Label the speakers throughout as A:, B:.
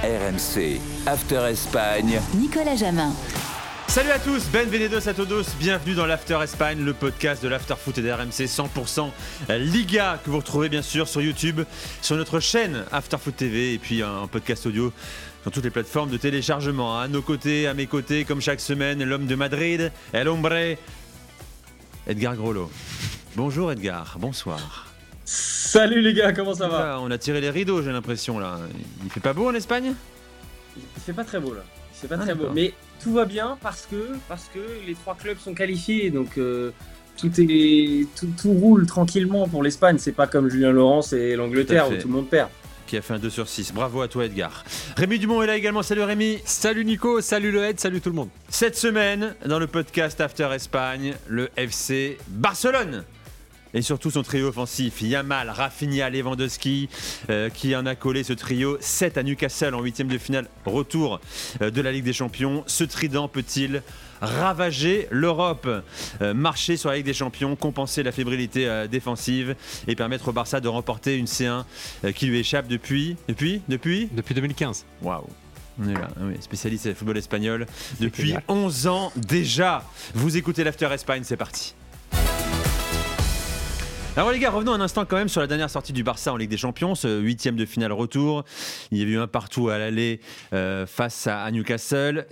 A: RMC, After Espagne.
B: Nicolas Jamin.
C: Salut à tous, benvenidos a todos, bienvenue dans l'After Espagne, le podcast de l'After Foot et de RMC 100% Liga, que vous retrouvez bien sûr sur YouTube, sur notre chaîne After Foot TV et puis un podcast audio sur toutes les plateformes de téléchargement. À nos côtés, à mes côtés, comme chaque semaine, l'homme de Madrid, el hombre, Edgar Grollo. Bonjour Edgar, bonsoir.
D: Salut les gars, comment ça va ?
C: On a tiré les rideaux, j'ai l'impression là. Il fait pas beau en Espagne ?
D: Il fait pas très beau là. Il fait pas très beau, mais tout va bien parce que les trois clubs sont qualifiés, donc tout roule tranquillement pour l'Espagne. C'est pas comme Julien Laurens et l'Angleterre où tout le monde perd.
C: Qui a fait un 2 sur 6. Bravo à toi Edgar. Rémi Dumont est là également. Salut Rémi.
E: Salut Nico, salut le Ed, salut tout le monde.
C: Cette semaine, dans le podcast After Espagne, le FC Barcelone. Et surtout son trio offensif, Yamal, Rafinha, Lewandowski, qui en a collé ce trio 7 à Newcastle en 8e de finale retour de la Ligue des Champions. Ce trident peut-il ravager l'Europe, marcher sur la Ligue des Champions, compenser la fébrilité défensive et permettre au Barça de remporter une C1 qui lui échappe depuis
E: 2015.
C: Waouh. On est là, oui, spécialiste du football espagnol depuis 11 ans déjà. Vous écoutez l'After Espagne, c'est parti. Alors les gars, revenons un instant quand même sur la dernière sortie du Barça en Ligue des Champions, ce 8e de finale retour. Il y a eu un partout à l'aller face à Newcastle.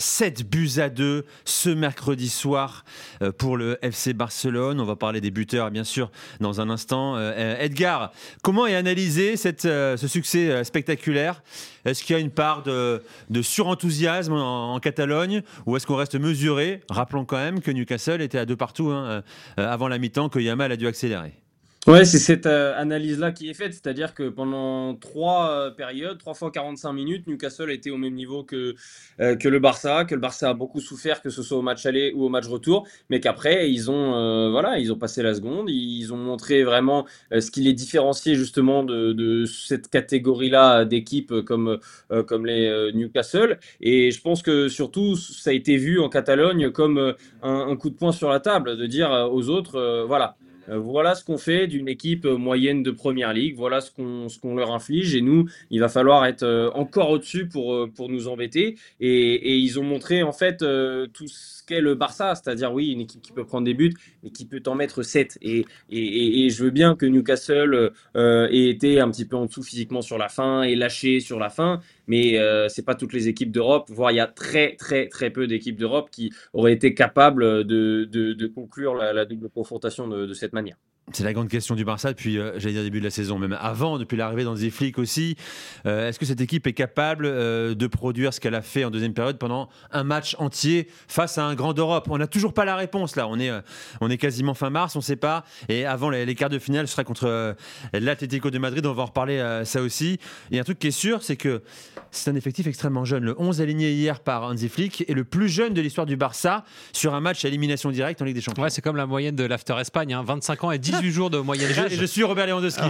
C: 7-2 ce mercredi soir pour le FC Barcelone. On va parler des buteurs bien sûr dans un instant. Edgar, comment est analysé ce succès spectaculaire ? Est-ce qu'il y a une part de surenthousiasme en Catalogne ou est-ce qu'on reste mesuré ? Rappelons quand même que Newcastle était à 2 partout avant la mi-temps, que Yamal a dû accélérer.
D: Ouais, c'est cette analyse-là qui est faite, c'est-à-dire que pendant 3 périodes, 3 fois 45 minutes, Newcastle était au même niveau que le Barça a beaucoup souffert, que ce soit au match aller ou au match retour, mais qu'après ils ont passé la seconde, ils ont montré vraiment ce qui les différenciait justement de cette catégorie-là d'équipes comme les Newcastle, et je pense que surtout ça a été vu en Catalogne comme un coup de poing sur la table, de dire aux autres, voilà ce qu'on fait d'une équipe moyenne de première ligue, voilà ce qu'on leur inflige, et nous, il va falloir être encore au-dessus pour nous embêter. Et ils ont montré en fait tout ce qu'est le Barça, c'est-à-dire oui, une équipe qui peut prendre des buts, mais qui peut en mettre 7. Et je veux bien que Newcastle ait été un petit peu en dessous physiquement sur la fin et lâché sur la fin, mais c'est pas toutes les équipes d'Europe, voire il y a très très très peu d'équipes d'Europe qui auraient été capables de conclure la double confrontation de cette manière.
C: C'est la grande question du Barça depuis, début de la saison, même avant, depuis l'arrivée d'Hansi Flick aussi. Est-ce que cette équipe est capable de produire ce qu'elle a fait en deuxième période pendant un match entier face à un grand d'Europe ? On n'a toujours pas la réponse là. On est quasiment fin mars, on ne sait pas. Et avant les quarts de finale, ce sera contre l'Atlético de Madrid. On va en reparler ça aussi. Et un truc qui est sûr, c'est que c'est un effectif extrêmement jeune. Le 11 aligné hier par Hansi Flick est le plus jeune de l'histoire du Barça sur un match à élimination directe en Ligue des Champions.
E: Ouais, c'est comme la moyenne de l'After Espagne, 25 ans et 18 jours de moyenne d'âge.
C: Et je suis Robert Lewandowski.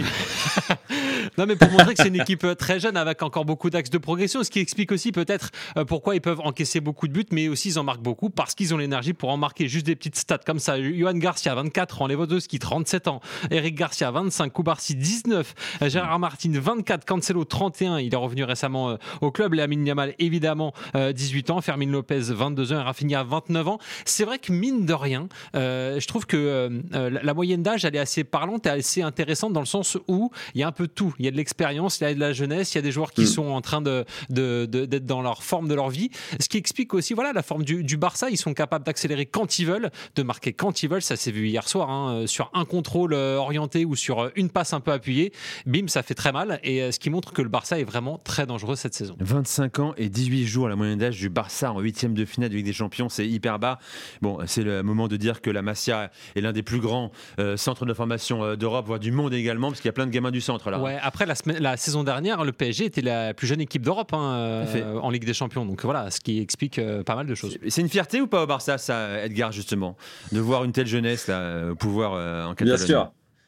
E: Non, mais pour montrer que c'est une équipe très jeune avec encore beaucoup d'axes de progression, ce qui explique aussi peut-être pourquoi ils peuvent encaisser beaucoup de buts, mais aussi ils en marquent beaucoup parce qu'ils ont l'énergie pour en marquer. Juste des petites stats comme ça. Johan Garcia, 24 ans, Lewandowski, 37 ans, Eric Garcia, 25, Koubarsi, 19, Gérard Martin, 24, Cancelo, 31, il est revenu récemment au club, Lamine Yamal, évidemment, 18 ans, Fermin Lopez, 22 ans, et Rafinha, 29 ans. C'est vrai que mine de rien, je trouve que la moyenne d'âge, elle est assez parlante et assez intéressante dans le sens où il y a un peu de tout. Il y a de l'expérience, il y a de la jeunesse, il y a des joueurs qui sont en train d'être dans leur forme de leur vie. Ce qui explique aussi la forme du Barça. Ils sont capables d'accélérer quand ils veulent, de marquer quand ils veulent. Ça s'est vu hier soir, sur un contrôle orienté ou sur une passe un peu appuyée. Bim, ça fait très mal. Et ce qui montre que le Barça est vraiment très dangereux cette saison.
C: 25 ans et 18 jours, la moyenne d'âge du Barça en 8e de finale de Ligue des Champions. C'est hyper bas. Bon, c'est le moment de dire que la Masia est l'un des plus grands centres de formation d'Europe, voire du monde également, parce qu'il y a plein de gamins du centre là.
E: Ouais, après la saison dernière, le PSG était la plus jeune équipe d'Europe en Ligue des Champions. Donc voilà, ce qui explique pas mal de choses.
C: C'est une fierté ou pas au Barça, ça, Edgar, justement, de voir une telle jeunesse là, pouvoir en Catalogne ?
D: Bien sûr.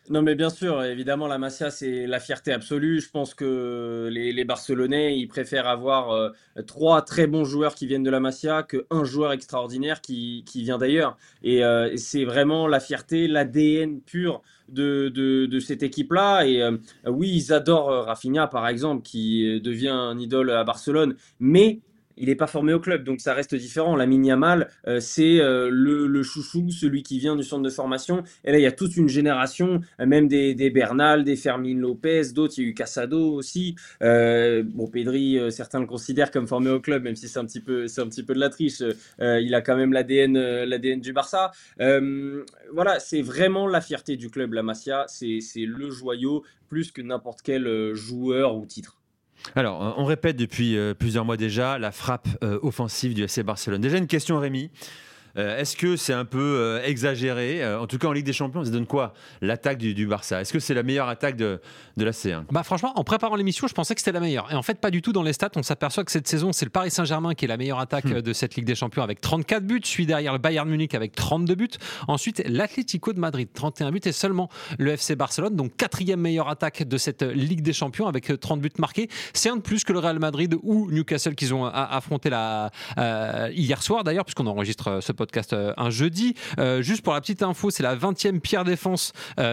D: Non, mais bien sûr, évidemment, la Masia, c'est la fierté absolue. Je pense que les Barcelonais, ils préfèrent avoir trois très bons joueurs qui viennent de la Masia qu'un joueur extraordinaire qui vient d'ailleurs. Et c'est vraiment la fierté, l'ADN pur de cette équipe-là. Et oui, ils adorent Rafinha, par exemple, qui devient un idole à Barcelone. Mais il n'est pas formé au club, donc ça reste différent. Lamine Yamal, c'est le chouchou, celui qui vient du centre de formation. Et là, il y a toute une génération, même des Bernal, des Fermin Lopez, d'autres. Il y a eu Casado aussi. Bon, Pedri, certains le considèrent comme formé au club, même si c'est un petit peu de la triche. Il a quand même l'ADN du Barça. Voilà, c'est vraiment la fierté du club, la Masia. C'est le joyau plus que n'importe quel joueur ou titre.
C: Alors, on répète depuis plusieurs mois déjà la frappe offensive du FC Barcelone. Déjà une question, Rémi. Est-ce que c'est un peu exagéré en tout cas en Ligue des Champions, ça donne quoi l'attaque du Barça? Est-ce que c'est la meilleure attaque de la C1?
E: Bah franchement, en préparant l'émission, je pensais que c'était la meilleure. Et en fait, pas du tout. Dans les stats, on s'aperçoit que cette saison, c'est le Paris Saint-Germain qui est la meilleure attaque de cette Ligue des Champions avec 34 buts, suivi derrière le Bayern Munich avec 32 buts. Ensuite, l'Atlético de Madrid, 31 buts, et seulement le FC Barcelone, donc quatrième meilleure attaque de cette Ligue des Champions avec 30 buts marqués. C'est un de plus que le Real Madrid ou Newcastle qu'ils ont affronté hier soir d'ailleurs, puisqu'on enregistre ce podcast un jeudi. Juste pour la petite info, c'est la 20e pire défense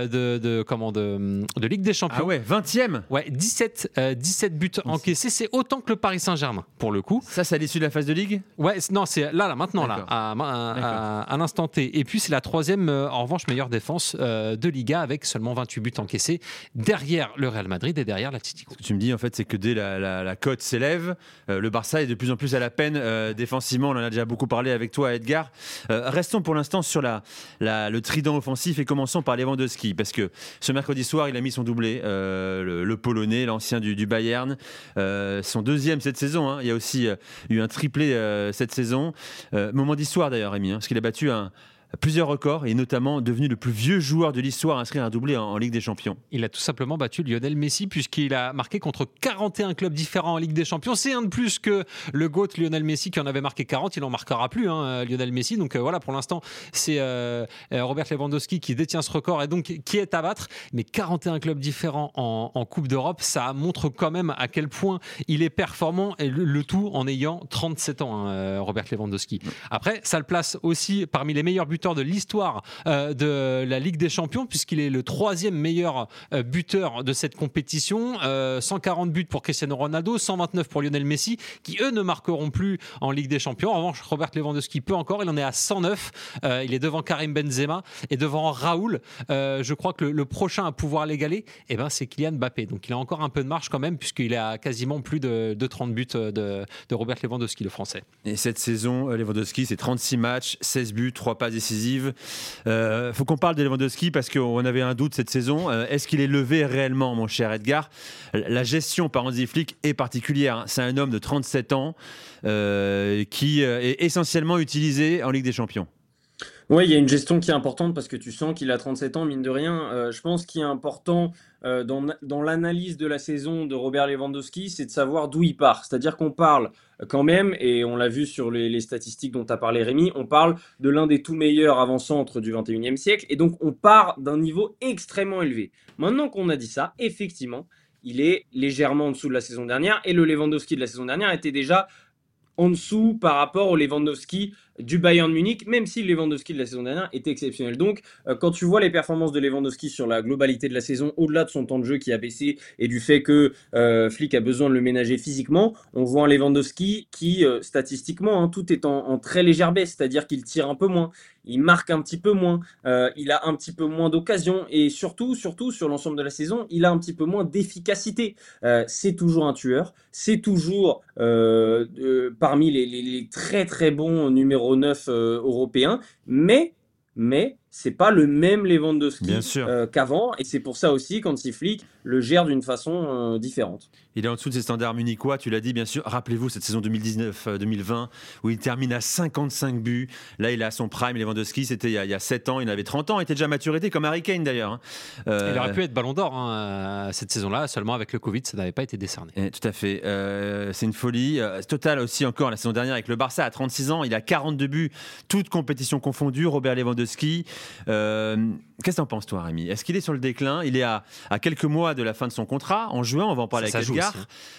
E: de Ligue des Champions.
C: Ah ouais, 20e.
E: Ouais, 17 buts encaissés, c'est autant que le Paris Saint-Germain pour le coup.
C: Ça, c'est à l'issue de la phase de Ligue?
E: Ouais, non, c'est là maintenant,
C: D'accord.
E: à l'instant T. Et puis c'est la troisième, en revanche, meilleure défense de Liga avec seulement 28 buts encaissés derrière le Real Madrid et derrière l'Atlético.
C: Ce que tu me dis, en fait, c'est que dès la cote s'élève, le Barça est de plus en plus à la peine défensivement. On en a déjà beaucoup parlé avec toi, Edgar. Restons pour l'instant sur le trident offensif et commençons par Lewandowski, parce que ce mercredi soir, il a mis son doublé, le Polonais, l'ancien du Bayern, son deuxième cette saison. Hein. Il y a aussi eu un triplé cette saison. Moment d'histoire d'ailleurs, Rémi, parce qu'il a battu plusieurs records et notamment devenu le plus vieux joueur de l'histoire à inscrire un doublé en Ligue des Champions.
E: Il a tout simplement battu Lionel Messi puisqu'il a marqué contre 41 clubs différents en Ligue des Champions. C'est un de plus que le GOAT Lionel Messi qui en avait marqué 40. Il n'en marquera plus, Lionel Messi. Donc voilà, pour l'instant, c'est Robert Lewandowski qui détient ce record et donc qui est à battre. Mais 41 clubs différents en Coupe d'Europe, ça montre quand même à quel point il est performant et le tout en ayant 37 ans, Robert Lewandowski. Après, ça le place aussi parmi les meilleurs buteurs de l'histoire de la Ligue des Champions puisqu'il est le troisième meilleur buteur de cette compétition. 140 buts pour Cristiano Ronaldo, 129 pour Lionel Messi qui eux ne marqueront plus en Ligue des Champions. En revanche, Robert Lewandowski peut encore, il en est à 109. Il est devant Karim Benzema et devant Raoul. Je crois que le prochain à pouvoir l'égaler, c'est Kylian Mbappé. Donc il a encore un peu de marge quand même puisqu'il a quasiment plus de 30 buts de Robert Lewandowski, le français.
C: Et cette saison, Lewandowski, c'est 36 matchs, 16 buts, 3 passes décisives. Faut qu'on parle de Lewandowski parce qu'on avait un doute cette saison. Est-ce qu'il est levé réellement, mon cher Edgar? La gestion par Hansi Flick est particulière. C'est un homme de 37 ans qui est essentiellement utilisé en Ligue des Champions.
D: Oui, il y a une gestion qui est importante parce que tu sens qu'il a 37 ans, mine de rien. Je pense qu'il est important dans l'analyse de la saison de Robert Lewandowski, c'est de savoir d'où il part. C'est-à-dire qu'on parle quand même, et on l'a vu sur les statistiques dont tu as parlé Rémi, on parle de l'un des tout meilleurs avant-centres du 21e siècle. Et donc on part d'un niveau extrêmement élevé. Maintenant qu'on a dit ça, effectivement, il est légèrement en dessous de la saison dernière. Et le Lewandowski de la saison dernière était déjà en dessous par rapport au Lewandowski du Bayern Munich, même si le Lewandowski de la saison dernière était exceptionnel. Donc, quand tu vois les performances de Lewandowski sur la globalité de la saison, au-delà de son temps de jeu qui a baissé et du fait que Flick a besoin de le ménager physiquement, on voit un Lewandowski qui, statistiquement, tout est en très légère baisse, c'est-à-dire qu'il tire un peu moins, il marque un petit peu moins, il a un petit peu moins d'occasions et surtout, sur l'ensemble de la saison, il a un petit peu moins d'efficacité. C'est toujours un tueur, c'est toujours parmi les très très bons numéros 9 européens, mais c'est pas le même Lewandowski qu'avant, et c'est pour ça aussi qu'Hansi Flick le gère d'une façon différente.
C: Il est en dessous de ses standards munichois, tu l'as dit bien sûr. Rappelez-vous cette saison 2019-2020 où il termine à 55 buts. Là, il est à son prime. Lewandowski, c'était il y a 7 ans, il avait 30 ans, il était déjà à maturité comme Harry Kane d'ailleurs.
E: Il aurait pu être Ballon d'Or cette saison-là, seulement avec le Covid, ça n'avait pas été décerné.
C: Tout à fait. C'est une folie. Total aussi encore la saison dernière avec le Barça à 36 ans, il a 42 buts, toutes compétitions confondues. Robert Lewandowski. Qu'est-ce que t'en penses, toi, Rémi? Est-ce qu'il est sur le déclin? Il est à quelques mois de la fin de son contrat. En juin, on va en parler avec Edgar.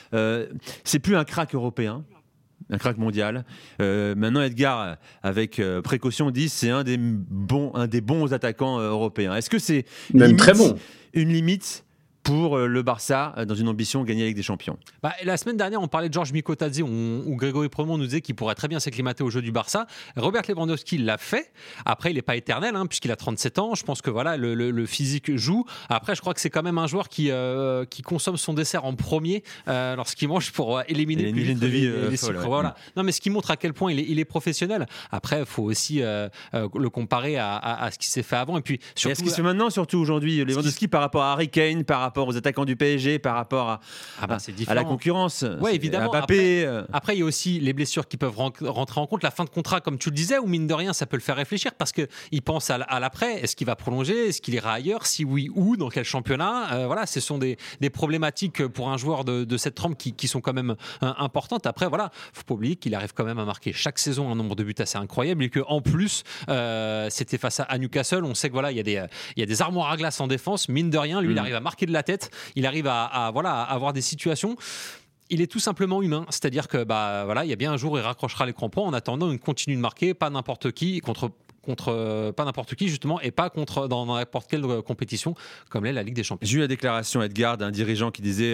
C: C'est plus un crack européen, un crack mondial. Maintenant, Edgar, avec précaution, dit c'est un des bons attaquants européens. Est-ce que c'est
D: même très bon,
C: une limite pour le Barça dans une ambition de gagner la Ligue des Champions?
E: La semaine dernière, on parlait de Georges Mikotadze où Grégory Premont nous disait qu'il pourrait très bien s'acclimater au jeu du Barça. Robert Lewandowski l'a fait. Après, il n'est pas éternel puisqu'il a 37 ans. Je pense que voilà, le physique joue. Après, je crois que c'est quand même un joueur qui consomme son dessert en premier lorsqu'il mange pour éliminer plus vite les sucres.
C: Ouais.
E: Voilà. Non, mais ce qui montre à quel point il est professionnel. Après, il faut aussi le comparer à ce qui s'est fait avant. Et puis, surtout,
C: est-ce qu'il se fait maintenant, surtout aujourd'hui, Lewandowski par rapport à Harry Kane, par rapport aux attaquants du PSG, par rapport à la concurrence,
E: ouais, évidemment.
C: à Mbappé.
E: Après, il y a aussi les blessures qui peuvent rentrer en compte, la fin de contrat, comme tu le disais, où mine de rien, ça peut le faire réfléchir parce qu'il pense à l'après. Est-ce qu'il va prolonger? Est-ce qu'il ira ailleurs? Si oui, où? Dans quel championnat? Voilà, ce sont des problématiques pour un joueur de cette trempe qui sont quand même importantes. Après, voilà, faut pas oublier qu'il arrive quand même à marquer chaque saison un nombre de buts assez incroyable et qu'en plus, c'était face à Newcastle. On sait que voilà, il y a des armoires à glace en défense. Mine de rien, lui, il arrive à marquer de la tête. Il arrive à avoir des situations. Il est tout simplement humain, c'est-à-dire que il y a bien un jour où il raccrochera les crampons. En attendant, il continue de marquer, pas n'importe qui, contre pas n'importe qui justement, et pas dans n'importe quelle compétition comme l'est la Ligue des Champions.
C: J'ai eu la déclaration, Edgar, d'un dirigeant qui disait,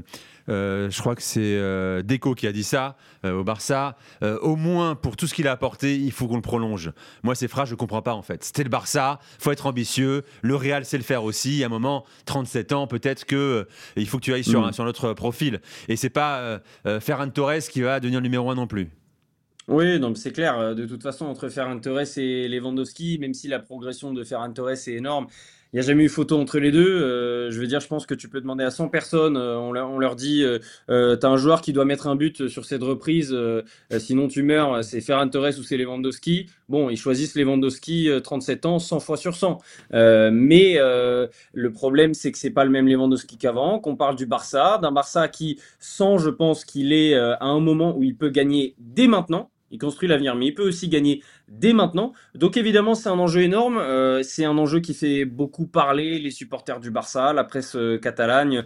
C: je crois que c'est Deco qui a dit ça au Barça, au moins pour tout ce qu'il a apporté, il faut qu'on le prolonge. Moi, ces phrases, je ne comprends pas en fait. C'était le Barça, il faut être ambitieux, le Real sait le faire aussi. À un moment, 37 ans, peut-être qu'il faut que tu ailles sur notre profil. Et c'est pas Ferran Torres qui va devenir numéro 1 non plus.
D: Oui, non, mais c'est clair. De toute façon, entre Ferran Torres et Lewandowski, même si la progression de Ferran Torres est énorme, il n'y a jamais eu photo entre les deux. Je veux dire, je pense que tu peux demander à 100 personnes. On leur dit, t'as un joueur qui doit mettre un but sur cette reprise, sinon tu meurs. C'est Ferran Torres ou c'est Lewandowski. Bon, ils choisissent Lewandowski, 37 ans, 100 fois sur 100. Mais le problème, c'est que c'est pas le même Lewandowski qu'avant. Qu'on parle du Barça, d'un Barça qui sent, je pense, qu'il est à un moment où il peut gagner dès maintenant. Il construit l'avenir, mais il peut aussi gagner dès maintenant. Donc évidemment, c'est un enjeu énorme. C'est un enjeu qui fait beaucoup parler les supporters du Barça, la presse catalane,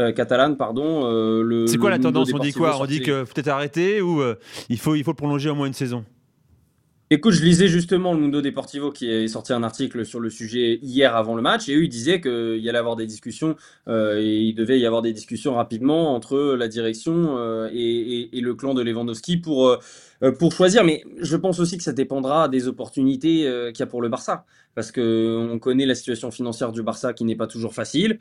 C: c'est quoi la tendance? On dit quoi? On dit que peut-être arrêter ou il faut le prolonger au moins une saison?
D: Écoute, je lisais justement le Mundo Deportivo qui a sorti un article sur le sujet hier avant le match, et eux ils disaient qu'il y allait avoir des discussions, et il devait y avoir des discussions rapidement entre la direction et le clan de Lewandowski pour choisir. Mais je pense aussi que ça dépendra des opportunités qu'il y a pour le Barça, parce qu'on connaît la situation financière du Barça qui n'est pas toujours facile,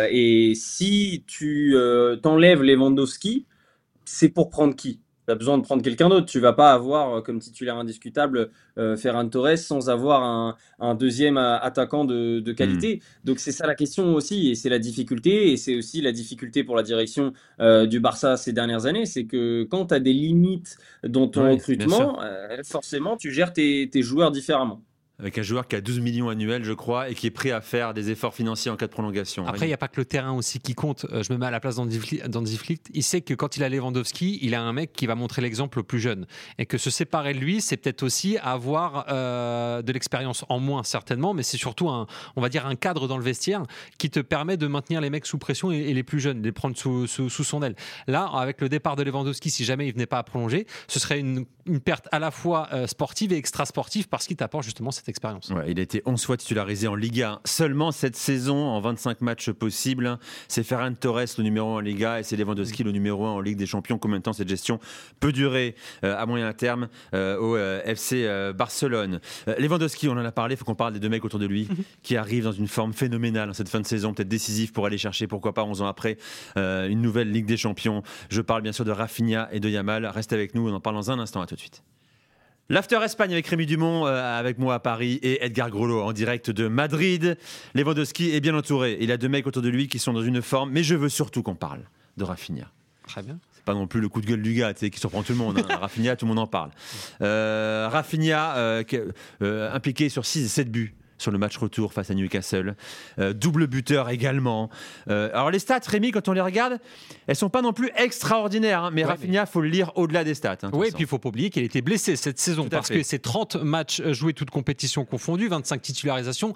D: et si tu t'enlèves Lewandowski, c'est pour prendre qui? Tu as besoin de prendre quelqu'un d'autre. Tu vas pas avoir comme titulaire indiscutable Ferran Torres sans avoir un deuxième attaquant de qualité. Donc c'est ça la question aussi, et c'est la difficulté, et c'est aussi la difficulté pour la direction du Barça ces dernières années, c'est que quand tu as des limites dans ton recrutement, forcément tu gères tes joueurs différemment.
C: Avec un joueur qui a 12 millions annuels, je crois, et qui est prêt à faire des efforts financiers en cas de prolongation.
E: Après, il n'y a pas que le terrain aussi qui compte. Je me mets à la place d'Hansi Flick. Il sait que quand il a Lewandowski, il a un mec qui va montrer l'exemple aux plus jeunes. Et que se séparer de lui, c'est peut-être aussi avoir de l'expérience en moins, certainement, mais c'est surtout on va dire un cadre dans le vestiaire qui te permet de maintenir les mecs sous pression et les plus jeunes, de les prendre sous son aile. Là, avec le départ de Lewandowski, si jamais il ne venait pas à prolonger, ce serait une perte à la fois sportive et extra-sportive parce qu'il t'apporte justement cette expérience.
C: Ouais, il a été 11 fois titularisé en Liga seulement cette saison en 25 matchs possibles. C'est Ferran Torres le numéro 1 en Liga et c'est Lewandowski le numéro 1 en Ligue des Champions. Combien de temps cette gestion peut durer à moyen terme au FC Barcelone? Lewandowski, on en a parlé, il faut qu'on parle des deux mecs autour de lui qui arrivent dans une forme phénoménale en cette fin de saison, peut-être décisive pour aller chercher, pourquoi pas 11 ans après, une nouvelle Ligue des Champions. Je parle bien sûr de Rafinha et de Yamal. Restez avec nous, on en parle dans un instant, à tout de suite. L'After Espagne avec Rémi Dumont, avec moi à Paris, et Edgar Grolot en direct de Madrid. Lewandowski est bien entouré. Il a deux mecs autour de lui qui sont dans une forme, mais je veux surtout qu'on parle de Rafinha.
E: Très bien.
C: C'est pas non plus le coup de gueule du gars qui surprend tout le monde. Rafinha, tout le monde en parle. Rafinha impliqué sur 6 et 7 buts sur le match retour face à Newcastle. Double buteur également. Alors les stats, Rémi, quand on les regarde, elles sont pas non plus extraordinaires, hein, mais Rafinha, faut le lire au-delà des stats. Hein,
E: oui, et puis il faut pas oublier qu'il était blessé cette saison parce que c'est 30 matchs joués, toutes compétitions confondues, 25 titularisations,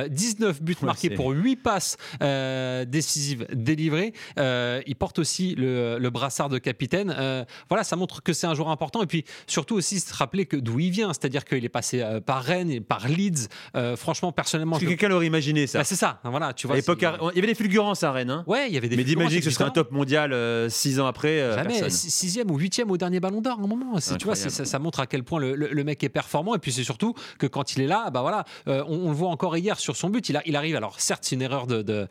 E: 19 buts marqués pour 8 passes décisives délivrées. Il porte aussi le brassard de capitaine. Voilà, ça montre que c'est un joueur important. Et puis surtout aussi se rappeler d'où il vient, c'est-à-dire qu'il est passé par Rennes et par Leeds. Franchement, personnellement,
C: est-ce que quelqu'un l'aurait imaginé ça?
E: C'est ça. Voilà, tu vois.
C: À l'époque, il y avait des fulgurances à Rennes. Hein.
E: Ouais, il y avait des.
C: Mais d'imaginer que ce serait un top mondial 6 ans après.
E: Jamais. 6e ou 8e au dernier Ballon d'Or, à un moment. Tu vois, ça montre à quel point le mec est performant. Et puis c'est surtout que quand il est là, bah voilà, on le voit encore hier sur son but. Il arrive. Alors certes, c'est une erreur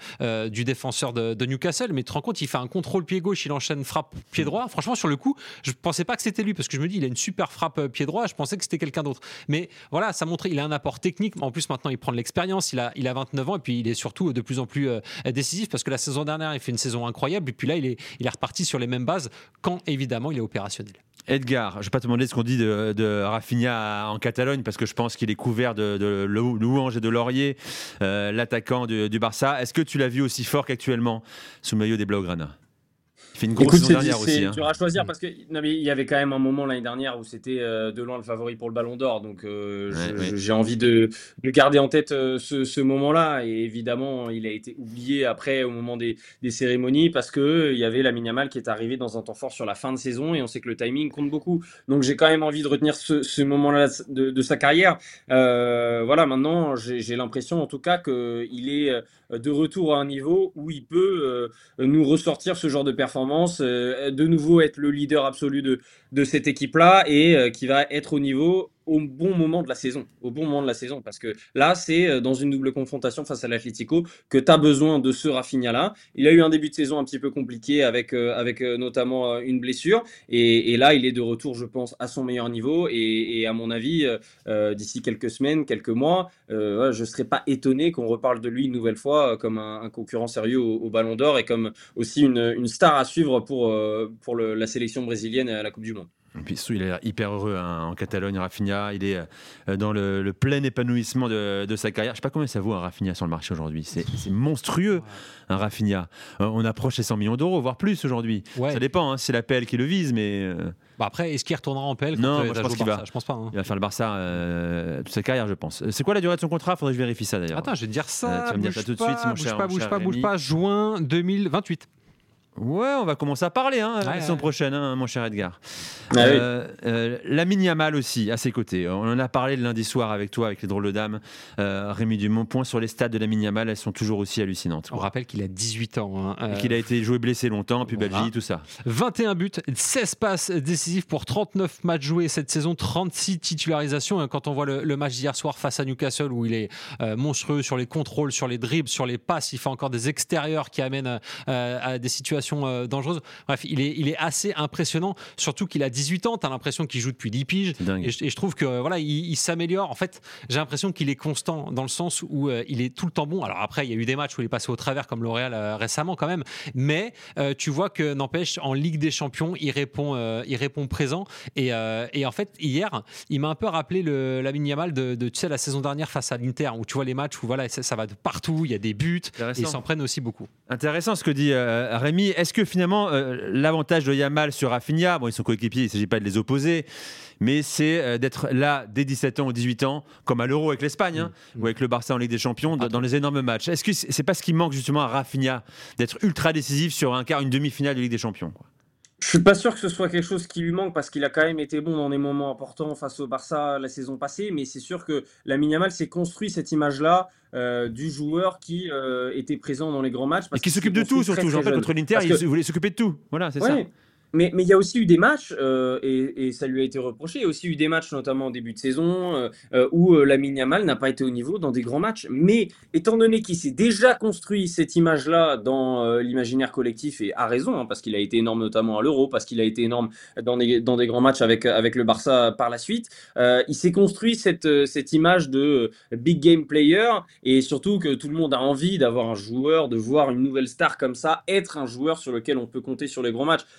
E: du défenseur de Newcastle, mais tu te rends compte, il fait un contrôle pied gauche, il enchaîne frappe pied droit. Franchement, sur le coup, je pensais pas que c'était lui parce que je me dis, il a une super frappe pied droit. Je pensais que c'était quelqu'un d'autre. Mais voilà, ça montre, il a un apport technique. En plus, maintenant, il prend de l'expérience. Il a 29 ans et puis il est surtout de plus en plus décisif parce que la saison dernière, il fait une saison incroyable. Et puis là, il est reparti sur les mêmes bases quand évidemment il est opérationnel.
C: Edgar, je ne vais pas te demander ce qu'on dit de Rafinha en Catalogne parce que je pense qu'il est couvert de louanges et de lauriers, l'attaquant du Barça. Est-ce que tu l'as vu aussi fort qu'actuellement sous le maillot des Blaugrana? Il fait une grosse saison dernière aussi.
D: C'est dur à choisir parce que il y avait quand même un moment l'année dernière où c'était de loin le favori pour le Ballon d'Or. Donc j'ai envie de garder en tête ce moment-là. Et évidemment, il a été oublié après au moment des cérémonies parce que il y avait Lamine Yamal qui est arrivé dans un temps fort sur la fin de saison et on sait que le timing compte beaucoup. Donc j'ai quand même envie de retenir ce moment-là de sa carrière. Voilà, maintenant j'ai l'impression en tout cas qu'il est de retour à un niveau où il peut nous ressortir ce genre de performance, de nouveau être le leader absolu de cette équipe-là et qui va être au niveau au bon moment de la saison, parce que là c'est dans une double confrontation face à l'Atlético que tu as besoin de ce Rafinha-là. Il a eu un début de saison un petit peu compliqué avec notamment une blessure et là il est de retour, je pense, à son meilleur niveau et à mon avis d'ici quelques semaines, quelques mois, je ne serais pas étonné qu'on reparle de lui une nouvelle fois comme un concurrent sérieux au Ballon d'Or et comme aussi une star à suivre pour la sélection brésilienne à la Coupe du Monde.
C: Et puis il a l'air hyper heureux en Catalogne, Rafinha. Il est dans le plein épanouissement de sa carrière. Je ne sais pas combien ça vaut un Rafinha sur le marché aujourd'hui. C'est monstrueux, un Rafinha. On approche les 100 millions d'euros, voire plus aujourd'hui. Ouais. Ça dépend, hein, c'est la PL qui le vise, mais...
E: Après, est-ce qu'il retournera en PL?
C: Non, moi, je pense qu'il va.
E: Je pense pas. Hein.
C: Il va faire le Barça toute sa carrière, je pense. C'est quoi la durée de son contrat? Faudrait que je vérifie ça d'ailleurs.
E: Attends, je vais te dire ça.
C: Tu vas me dire ça tout de suite, mon cher.
E: Bouge pas. Juin 2028.
C: Ouais, on va commencer à parler la saison prochaine, mon cher Edgar. Lamine Yamal aussi, à ses côtés. On en a parlé le lundi soir avec toi, avec les drôles de dames. Rémi Dumont, point sur les stats de Lamine Yamal, elles sont toujours aussi hallucinantes.
E: On rappelle qu'il a 18 ans.
C: Et qu'il a été joué blessé longtemps, puis Belgique, tout ça.
E: 21 buts, 16 passes décisives pour 39 matchs joués cette saison, 36 titularisations. Quand on voit le match d'hier soir face à Newcastle, où il est monstrueux sur les contrôles, sur les dribbles, sur les passes, il fait encore des extérieurs qui amènent à des situations dangereuse. Bref, il est assez impressionnant, surtout qu'il a 18 ans, tu as l'impression qu'il joue depuis 10 piges et je trouve que voilà, il s'améliore. En fait, j'ai l'impression qu'il est constant dans le sens où il est tout le temps bon. Alors après, il y a eu des matchs où il est passé au travers comme L'Oréal récemment quand même, mais tu vois que n'empêche, en Ligue des Champions, il répond présent et en fait, hier, il m'a un peu rappelé Lamine Yamal de tu sais, la saison dernière face à l'Inter, où tu vois les matchs où voilà, ça va de partout, il y a des buts et ils s'en prennent aussi beaucoup.
C: Intéressant ce que dit Rémi. Est-ce que finalement, l'avantage de Yamal sur Rafinha, bon, ils sont coéquipiers, il ne s'agit pas de les opposer, mais c'est d'être là dès 17 ans ou 18 ans, comme à l'Euro avec l'Espagne, ou avec le Barça en Ligue des Champions, dans les énormes matchs. Est-ce que c'est pas ce qui manque justement à Rafinha, d'être ultra décisif sur un quart, une demi-finale de Ligue des Champions, quoi?
D: Je suis pas sûr que ce soit quelque chose qui lui manque parce qu'il a quand même été bon dans des moments importants face au Barça la saison passée, mais c'est sûr que Lamine Yamal s'est construit cette image-là du joueur qui était présent dans les grands matchs.
C: Et qui s'occupe de tout, surtout. Genre contre l'Inter, il voulait s'occuper de tout. Voilà, c'est ça.
D: Mais il y a aussi eu des matchs, et ça lui a été reproché, il y a aussi eu des matchs, notamment en début de saison, où Lamine Yamal n'a pas été au niveau dans des grands matchs. Mais étant donné qu'il s'est déjà construit cette image-là dans l'imaginaire collectif, et a raison, parce qu'il a été énorme notamment à l'Euro, parce qu'il a été énorme dans des grands matchs avec le Barça par la suite, il s'est construit cette image de big game player, et surtout que tout le monde a envie d'avoir un joueur, de voir une nouvelle star comme ça, être un joueur sur lequel on peut compter sur les grands matchs. Maintenant, moi, je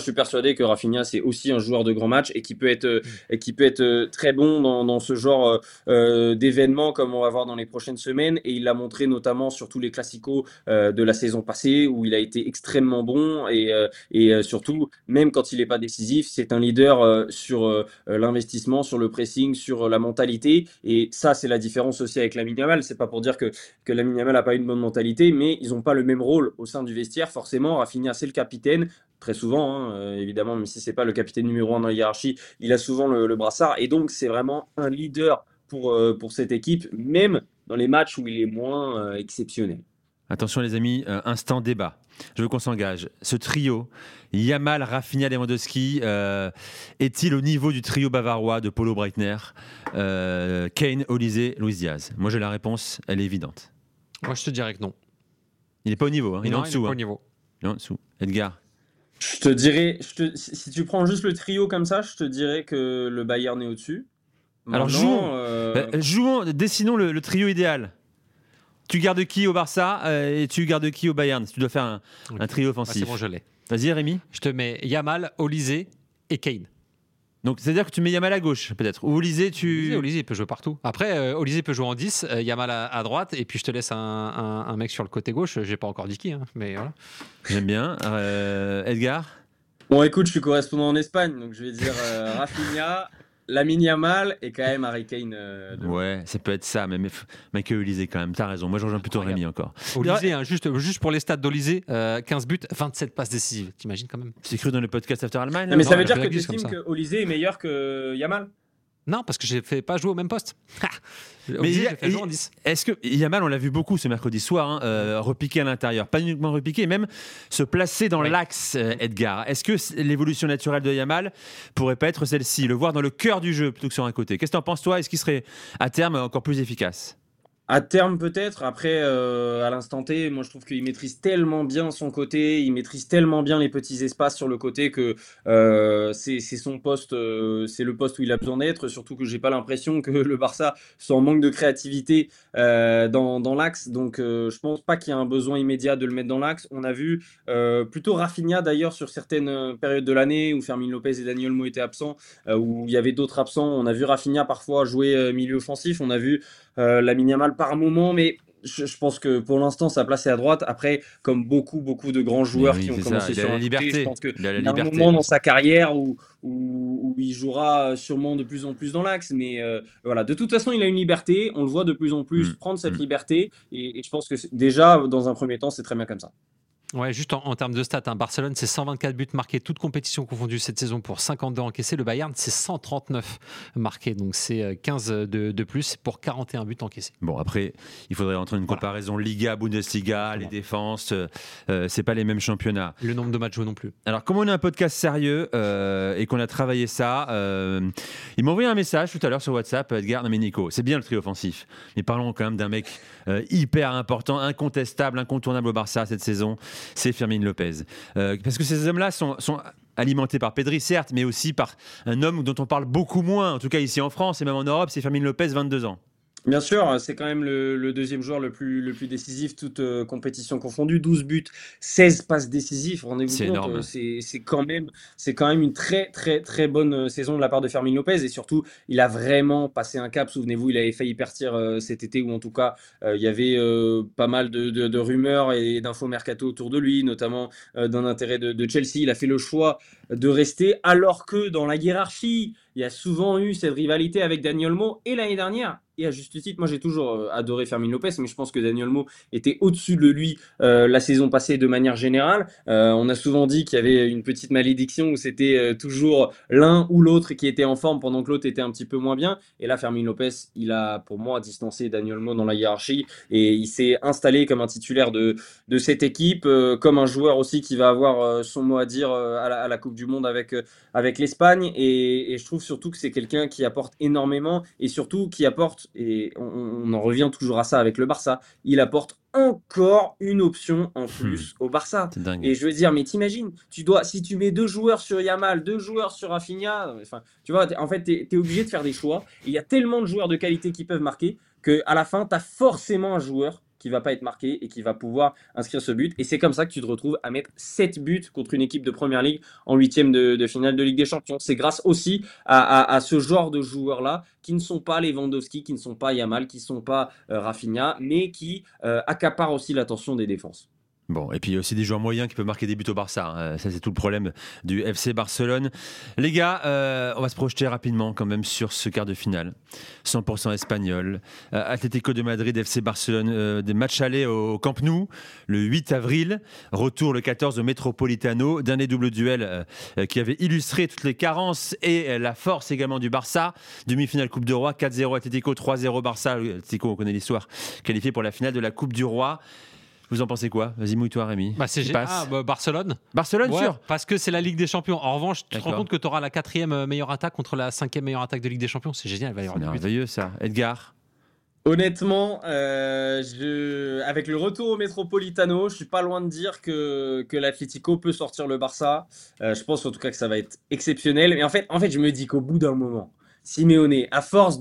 D: suis persuadé que Rafinha, c'est aussi un joueur de grand match et qui peut être très bon dans ce genre d'événements comme on va voir dans les prochaines semaines. Et il l'a montré notamment sur tous les classicos de la saison passée où il a été extrêmement bon et surtout, même quand il n'est pas décisif, c'est un leader sur l'investissement, sur le pressing, sur la mentalité. Et ça, c'est la différence aussi avec Lamine Yamal. C'est pas pour dire que Lamine Yamal n'a pas une bonne mentalité, mais ils n'ont pas le même rôle au sein du vestiaire. Forcément, Rafinha, c'est le capitaine. Très souvent, évidemment, même si c'est pas le capitaine numéro 1 dans la hiérarchie, il a souvent le brassard. Et donc, c'est vraiment un leader pour cette équipe, même dans les matchs où il est moins exceptionnel.
C: Attention les amis, instant débat. Je veux qu'on s'engage. Ce trio, Yamal, Rafinha, Lewandowski, est-il au niveau du trio bavarois de Paulo Breitner, Kane, Olise, Luis Diaz? Moi j'ai la réponse, elle est évidente.
E: Moi, je te dirais que non.
C: Il n'est pas au niveau, hein. Il est en dessous.
E: Il est pas au niveau.
C: Il est en dessous. Edgar?
D: Je te dirais, si tu prends juste le trio comme ça, je te dirais que le Bayern est au-dessus.
C: Alors jouons, dessinons le trio idéal. Tu gardes qui au Barça et tu gardes qui au Bayern? Si tu dois faire un trio offensif.
E: C'est bon, je l'ai.
C: Vas-y Rémi.
E: Je te mets Yamal, Olise et Kane.
C: Donc c'est-à-dire que tu mets Yamal à gauche peut-être. Ou Olise
E: Olise, il peut jouer partout. Après, Olise peut jouer en 10, Yamal à droite, et puis je te laisse un mec sur le côté gauche. J'ai pas encore dit qui, hein, mais voilà.
C: J'aime bien. Edgar?
D: Bon, écoute, je suis correspondant en Espagne, donc je vais dire Rafinha, Lamine Yamal et quand même Harry Kane.
C: Ouais, ça peut être ça, mais Michael Olise quand même, t'as raison. Moi, je rejoins plutôt Rémi encore.
E: Olise, hein, juste pour les stats d'Olise, 15 buts, 27 passes décisives. T'imagines quand même?
C: C'est cru dans le podcast After Allemagne.
D: Mais ça veut dire que tu
E: comme
D: estimes
E: ça.
D: que Olise est meilleur que Yamal?
E: Non, parce que je ne fais pas jouer au même poste.
C: Mais
E: j'ai fait jouer en 10.
C: Est-ce que Yamal, on l'a vu beaucoup ce mercredi soir, repiquer à l'intérieur, pas uniquement repiquer, même se placer dans l'axe, Edgar. Est-ce que l'évolution naturelle de Yamal pourrait pas être celle-ci, le voir dans le cœur du jeu plutôt que sur un côté? Qu'est-ce que t'en penses toi? Est-ce qu'il serait à terme encore plus efficace?
D: À terme peut-être, après à l'instant T, moi je trouve qu'il maîtrise tellement bien son côté, il maîtrise tellement bien les petits espaces sur le côté que c'est son poste, c'est le poste où il a besoin d'être, surtout que j'ai pas l'impression que le Barça soit en manque de créativité dans l'axe, donc je pense pas qu'il y a un besoin immédiat de le mettre dans l'axe. On a vu plutôt Rafinha d'ailleurs sur certaines périodes de l'année où Fermin Lopez et Dani Olmo étaient absents, où il y avait d'autres absents, on a vu Rafinha parfois jouer milieu offensif, on a vu Lamine Yamal par moment, mais je pense que pour l'instant sa place est à droite. Après, comme beaucoup de grands joueurs qui ont commencé sur un côté, je pense qu'il y a un moment dans sa carrière où il jouera sûrement de plus en plus dans l'axe, mais voilà, de toute façon il a une liberté, on le voit de plus en plus prendre cette liberté, et je pense que déjà dans un premier temps c'est très bien comme ça.
E: Ouais, juste en termes de stats, hein, Barcelone, c'est 124 buts marqués, toutes compétitions confondues cette saison pour 52 encaissés. Le Bayern, c'est 139 marqués, donc c'est 15 de plus pour 41 buts encaissés.
C: Bon, après, il faudrait entrer une comparaison Liga, Bundesliga, les défenses, c'est pas les mêmes championnats.
E: Le nombre de matchs joués non plus.
C: Alors, comme on est un podcast sérieux et qu'on a travaillé ça, il m'a envoyé un message tout à l'heure sur WhatsApp, Edgar Domenico. C'est bien le trio offensif, mais parlons quand même d'un mec hyper important, incontestable, incontournable au Barça cette saison. C'est Fermin Lopez. Parce que ces hommes-là sont alimentés par Pedri, certes, mais aussi par un homme dont on parle beaucoup moins, en tout cas ici en France et même en Europe, c'est Fermin Lopez, 22 ans.
D: Bien sûr, c'est quand même le deuxième joueur le plus décisif, toute compétition confondue. 12 buts, 16 passes décisives. Rendez-vous
C: C'est
D: compte,
C: énorme.
D: c'est quand même une très très très bonne saison de la part de Fermin Lopez. Et surtout, il a vraiment passé un cap. Souvenez-vous, il avait failli partir cet été, ou en tout cas, il y avait pas mal de rumeurs et d'infos mercato autour de lui, notamment d'un intérêt de Chelsea. Il a fait le choix de rester, alors que dans la hiérarchie, il y a souvent eu cette rivalité avec Dani Olmo, et l'année dernière, et à juste titre, moi j'ai toujours adoré Fermin Lopez, mais je pense que Dani Olmo était au-dessus de lui la saison passée de manière générale. On a souvent dit qu'il y avait une petite malédiction où c'était toujours l'un ou l'autre qui était en forme pendant que l'autre était un petit peu moins bien. Et là, Fermin Lopez, il a pour moi distancé Dani Olmo dans la hiérarchie, et il s'est installé comme un titulaire de cette équipe, comme un joueur aussi qui va avoir son mot à dire à la Coupe du Monde avec l'Espagne. Et je trouve surtout que c'est quelqu'un qui apporte énormément, et surtout qui apporte, et on en revient toujours à ça avec le Barça, il apporte encore une option en plus au Barça.
C: C'est dingue.
D: Et je veux dire, mais t'imagines, si tu mets 2 joueurs sur Yamal, 2 joueurs sur Rafinha, enfin, tu vois, en fait, t'es obligé de faire des choix. Et il y a tellement de joueurs de qualité qui peuvent marquer qu'à la fin, t'as forcément un joueur qui va pas être marqué et qui va pouvoir inscrire ce but. Et c'est comme ça que tu te retrouves à mettre 7 buts contre une équipe de Première Ligue en 8e de finale de Ligue des Champions. C'est grâce aussi à ce genre de joueurs-là qui ne sont pas Lewandowski, qui ne sont pas Yamal, qui ne sont pas Rafinha, mais qui accaparent aussi l'attention des défenses.
C: Bon, et puis il y a aussi des joueurs moyens qui peuvent marquer des buts au Barça. Ça, c'est tout le problème du FC Barcelone. Les gars, on va se projeter rapidement quand même sur ce quart de finale. 100% espagnol. Atlético de Madrid, FC Barcelone, des matchs allés au Camp Nou le 8 avril. Retour le 14 au Metropolitano. Dernier double duel qui avait illustré toutes les carences et la force également du Barça. Demi-finale Coupe du Roi, 4-0 Atlético, 3-0 Barça. Atlético, on connaît l'histoire, qualifié pour la finale de la Coupe du Roi. Vous en pensez quoi ? Vas-y, mouille-toi, Rémi.
E: Barcelone.
C: Barcelone,
E: ouais,
C: sûr.
E: Parce que c'est la Ligue des Champions. En revanche, tu te rends compte que tu auras la 4e meilleure attaque contre la 5e meilleure attaque de Ligue des Champions. C'est génial, il va y avoir
C: C'est merveilleux, ça. Edgar ?
D: Honnêtement, avec le retour au Metropolitano, je suis pas loin de dire que l'Atlético peut sortir le Barça. Je pense en tout cas que ça va être exceptionnel. Mais en fait, je me dis qu'au bout d'un moment, Simeone, à force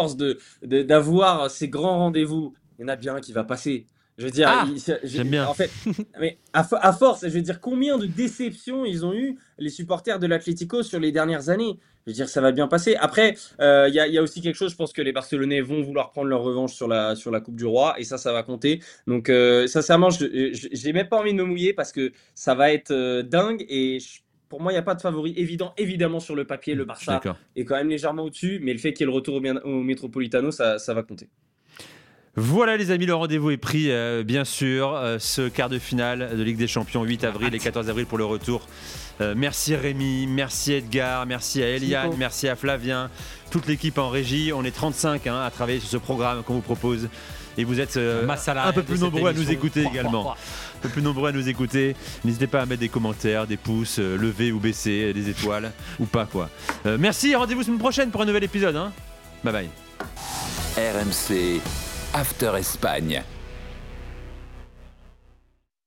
D: d'avoir ces grands rendez-vous, il y en a bien un qui va passer. Je veux dire,
C: j'aime bien.
D: En fait, mais à force, je veux dire, combien de déceptions ils ont eu, les supporters de l'Atlético, sur les dernières années. Je veux dire, ça va bien passer. Après, il y a aussi quelque chose, je pense que les Barcelonais vont vouloir prendre leur revanche sur la Coupe du Roi, et ça va compter. Donc, sincèrement, j'ai même pas envie de me mouiller parce que ça va être dingue, et pour moi, il n'y a pas de favori évident. Évidemment, sur le papier, le Barça est quand même légèrement au-dessus, mais le fait qu'il y ait le retour au Metropolitano, ça va compter.
C: Voilà les amis, le rendez-vous est pris bien sûr, ce quart de finale de Ligue des Champions 8 avril et 14 avril pour le retour. Merci Rémi, merci Edgar, merci à Eliane, merci à Flavien, toute l'équipe en régie. On est 35 à travailler sur ce programme qu'on vous propose et vous êtes un peu plus nombreux à nous écouter également. Un peu plus nombreux à nous écouter. N'hésitez pas à mettre des commentaires, des pouces, levés ou baissés, des étoiles ou pas quoi. Merci, rendez-vous semaine prochaine pour un nouvel épisode. Bye bye.
A: RMC After Espagne.